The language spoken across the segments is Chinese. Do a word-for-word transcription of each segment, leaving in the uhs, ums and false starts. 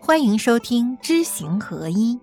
欢迎收听知行合一。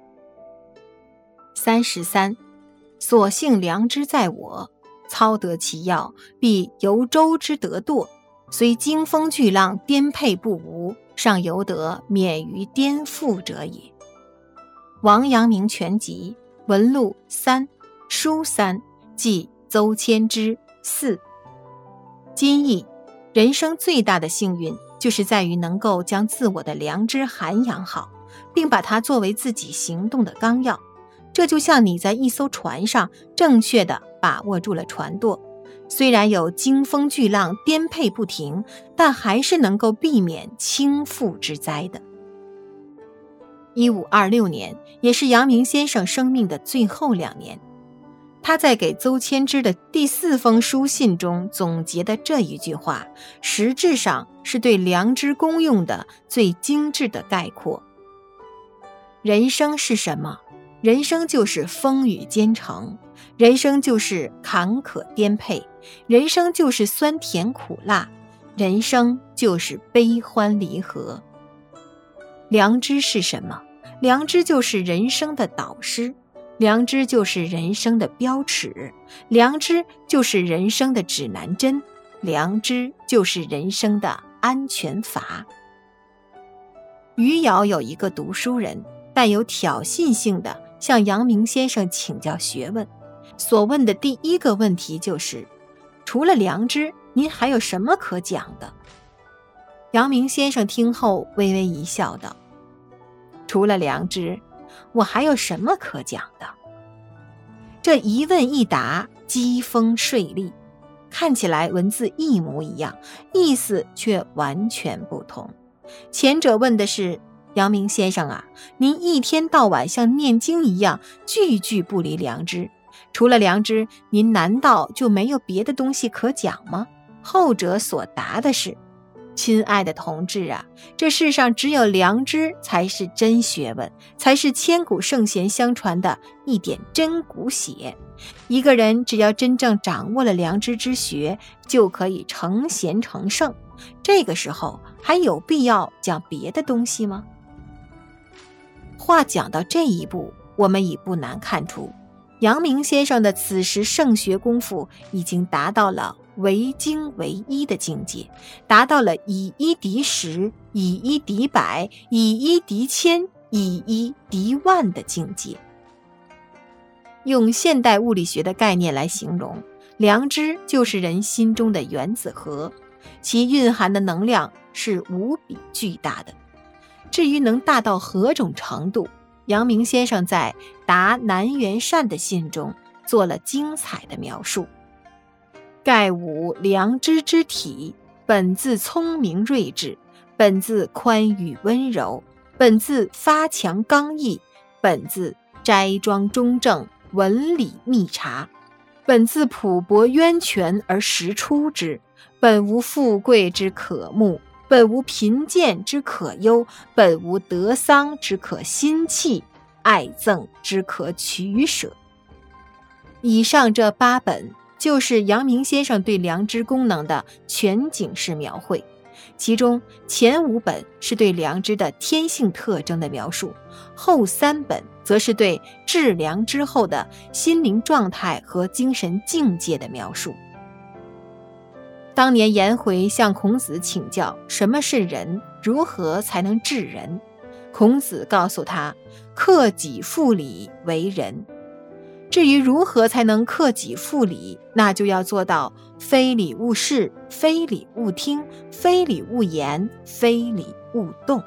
三十三，所幸良知在我，操得其要，必由周之得惰，虽经风巨浪，颠沛不无，尚犹得免于颠覆者也。王阳明全集文录三，书三，记邹谦之四。今译：人生最大的幸运就是在于能够将自我的良知涵养好，并把它作为自己行动的纲要。这就像你在一艘船上正确地把握住了船舵，虽然有惊风巨浪，颠沛不停，但还是能够避免倾覆之灾的。一五二六年，也是阳明先生生命的最后两年，他在给邹谦之的第四封书信中总结的这一句话，实质上是对良知功用的最精致的概括。人生是什么？人生就是风雨兼程，人生就是坎坷颠沛，人生就是酸甜苦辣，人生就是悲欢离合。良知是什么？良知就是人生的导师，良知就是人生的标尺，良知就是人生的指南针，良知就是人生的安全阀。余姚有一个读书人，带有挑衅性的向阳明先生请教学问，所问的第一个问题就是：除了良知，您还有什么可讲的？阳明先生听后微微一笑道：除了良知，我还有什么可讲的？这一问一答，机锋锐利，看起来文字一模一样，意思却完全不同。前者问的是：阳明先生啊，您一天到晚像念经一样，句句不离良知，除了良知，您难道就没有别的东西可讲吗？后者所答的是：亲爱的同志啊，这世上只有良知才是真学问，才是千古圣贤相传的一点真骨血。一个人只要真正掌握了良知之学，就可以成贤成圣。这个时候还有必要讲别的东西吗？话讲到这一步，我们已不难看出，阳明先生的此时圣学功夫已经达到了为精为一的境界，达到了以一敌十，以一敌百，以一敌千，以一敌万的境界。用现代物理学的概念来形容，良知就是人心中的原子核，其蕴含的能量是无比巨大的。至于能大到何种程度，阳明先生在答南辕善的信中做了精彩的描述。盖吾良知之体，本自聪明睿智，本自宽裕温柔，本自发强刚毅，本自斋庄中正，文理密察，本自朴博渊泉而实出之，本无富贵之可慕，本无贫贱之可忧，本无得丧之可心弃，爱憎之可取舍。以上这八本就是阳明先生对良知功能的全景式描绘，其中前五本是对良知的天性特征的描述，后三本则是对致良知后的心灵状态和精神境界的描述。当年颜回向孔子请教什么是仁，如何才能治人，孔子告诉他：克己复礼为仁。至于如何才能克己复礼，那就要做到非礼勿视，非礼勿听，非礼勿言，非礼勿动。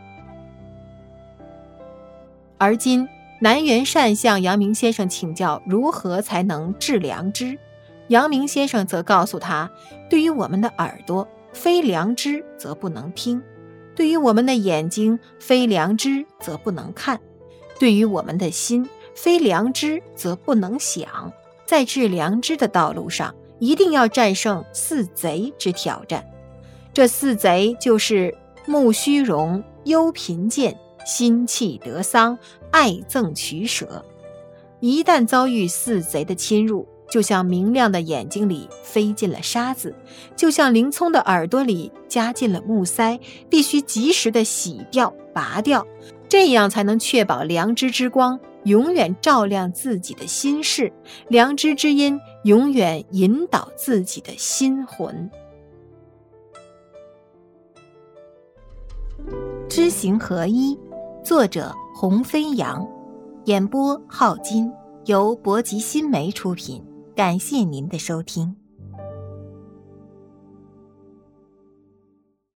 而今南辕善向阳明先生请教如何才能治良知，阳明先生则告诉他：对于我们的耳朵，非良知则不能听；对于我们的眼睛，非良知则不能看；对于我们的心，非良知则不能想。在治良知的道路上，一定要战胜四贼之挑战。这四贼就是慕虚荣、忧贫贱、心气得丧、爱憎取舍。一旦遭遇四贼的侵入，就像明亮的眼睛里飞进了沙子，就像灵聪的耳朵里加进了木塞，必须及时的洗掉， 拔掉，这样才能确保良知之光永远照亮自己的心事，良知之音永远引导自己的心魂。知行合一，作者洪飞扬，演播浩金，由博吉新媒出品。感谢您的收听。